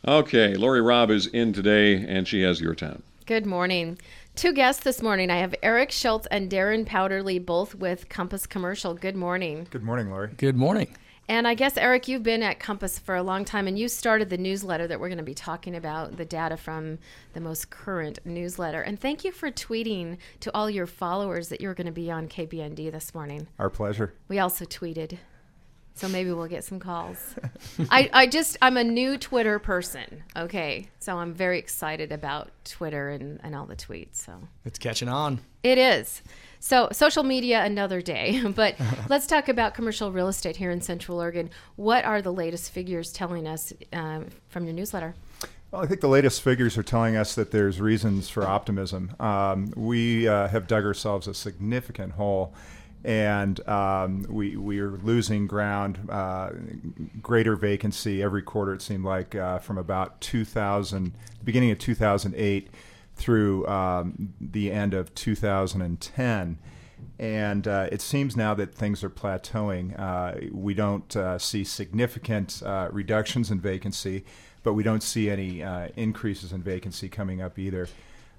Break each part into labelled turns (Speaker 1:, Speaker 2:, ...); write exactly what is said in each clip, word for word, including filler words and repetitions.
Speaker 1: Okay, Lori Robb is in today, and she has your time.
Speaker 2: Good morning. Two guests this morning. I have Eric Schultz and Darren Powderly, both with Compass Commercial. Good morning.
Speaker 3: Good morning, Lori.
Speaker 4: Good morning.
Speaker 2: And I guess, Eric, you've been at Compass for a long time, and you started the newsletter that we're going to be talking about, the data from the most current newsletter. And thank you for tweeting to all your followers that you were going to be on K B N D this morning.
Speaker 3: Our pleasure.
Speaker 2: We also tweeted, so maybe we'll get some calls. I, I just, I'm a new Twitter person, okay? So I'm very excited about Twitter and, and all the tweets. So
Speaker 4: It's catching on.
Speaker 2: It is. So social media another day, but let's talk about commercial real estate here in Central Oregon. What are the latest figures telling us um, from your newsletter?
Speaker 3: Well, I think the latest figures are telling us that there's reasons for optimism. Um, we uh, have dug ourselves a significant hole, and um, we we are losing ground, uh, greater vacancy every quarter. It seemed like uh, from about two thousand, the beginning of two thousand eight. Through um, the end of two thousand ten. And uh, it seems now that things are plateauing. Uh, we don't uh, see significant uh, reductions in vacancy, but we don't see any uh, increases in vacancy coming up either.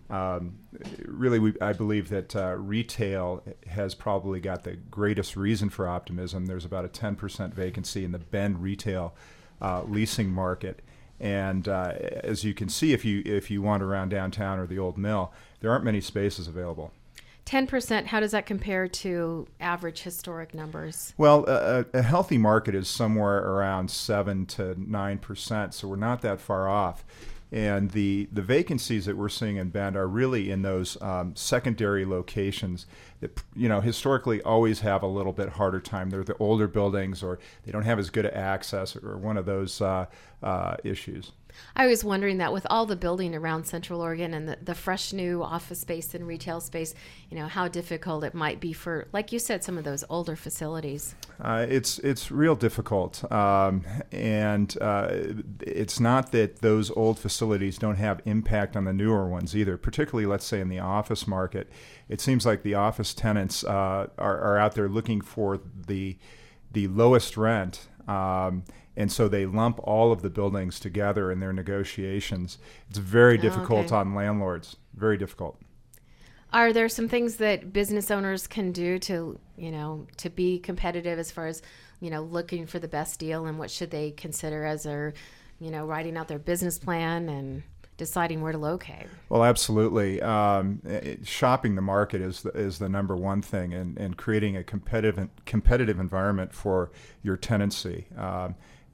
Speaker 3: Um, really, we, I believe that uh, retail has probably got the greatest reason for optimism. There's about a ten percent vacancy in the Bend retail uh, leasing market. And uh, as you can see, if you if you wander around downtown or the old mill, there aren't many spaces available.
Speaker 2: ten percent, how does that compare to average historic numbers?
Speaker 3: Well, a, a healthy market is somewhere around seven to nine percent, so we're not that far off. And the, the vacancies that we're seeing in Bend are really in those um, secondary locations that, you know, historically always have a little bit harder time. They're the older buildings, or they don't have as good access, or one of those uh, uh, issues.
Speaker 2: I was wondering that with all the building around Central Oregon and the, the fresh new office space and retail space, you know, how difficult it might be for, like you said, some of those older facilities.
Speaker 3: Uh, it's it's real difficult, um, and uh, it's not that those old facilities don't have impact on the newer ones either. Particularly, let's say in the office market, it seems like the office tenants uh, are, are out there looking for the the lowest rent. Um, And so they lump all of the buildings together in their negotiations. It's very difficult
Speaker 2: oh, okay.
Speaker 3: on landlords, very difficult.
Speaker 2: Are there some things that business owners can do to, you know, to be competitive as far as, you know, looking for the best deal, and what should they consider as they're, you know, writing out their business plan and deciding where to locate?
Speaker 3: Well, absolutely. Um, it, shopping the market is the, is the number one thing, and, and creating a competitive competitive environment for your tenancy. Um,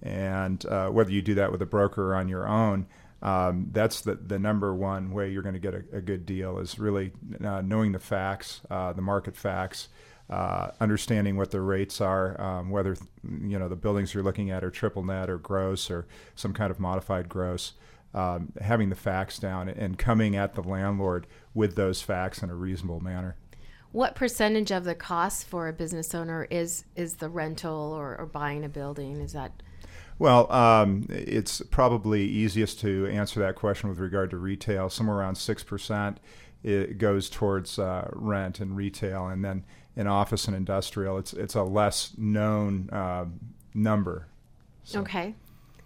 Speaker 3: And uh, whether you do that with a broker or on your own, um, that's the, the number one way you're going to get a, a good deal, is really uh, knowing the facts, uh, the market facts, uh, understanding what the rates are, um, whether you know the buildings you're looking at are triple net or gross or some kind of modified gross, um, having the facts down and coming at the landlord with those facts in a reasonable manner.
Speaker 2: What percentage of the cost for a business owner is is the rental or, or buying a building? Is that...
Speaker 3: Well, um, it's probably easiest to answer that question with regard to retail. Somewhere around six percent it goes towards uh, rent and retail, and then in office and industrial, it's it's a less known uh, number. So.
Speaker 2: Okay.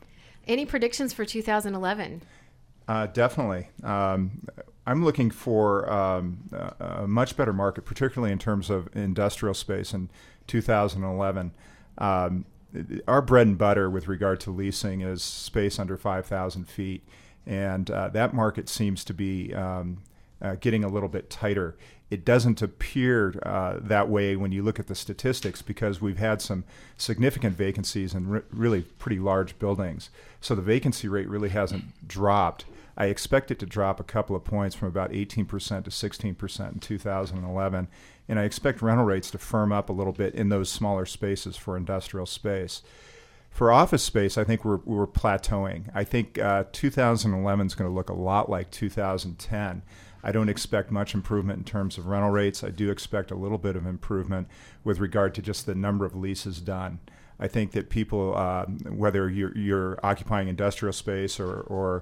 Speaker 2: Any predictions for two thousand eleven?
Speaker 3: Uh, definitely. Um, I'm looking for um, a, a much better market, particularly in terms of industrial space in two thousand eleven. Um, Our bread and butter with regard to leasing is space under five thousand feet, and uh, that market seems to be um, uh, getting a little bit tighter. It doesn't appear uh, that way when you look at the statistics, because we've had some significant vacancies in re- really pretty large buildings. So the vacancy rate really hasn't dropped. I expect it to drop a couple of points from about eighteen percent to sixteen percent in two thousand eleven. And I expect rental rates to firm up a little bit in those smaller spaces for industrial space. For office space, I think we're, we're plateauing. I think uh, two thousand eleven is going to look a lot like two thousand ten. I don't expect much improvement in terms of rental rates. I do expect a little bit of improvement with regard to just the number of leases done. I think that people, uh, whether you're, you're occupying industrial space or, or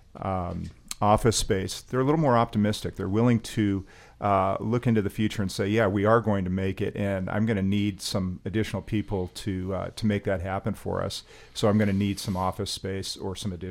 Speaker 3: um, office space, they're a little more optimistic. They're willing to uh, look into the future and say, yeah, we are going to make it, and I'm going to need some additional people to uh, to make that happen for us. So I'm going to need some office space or some additional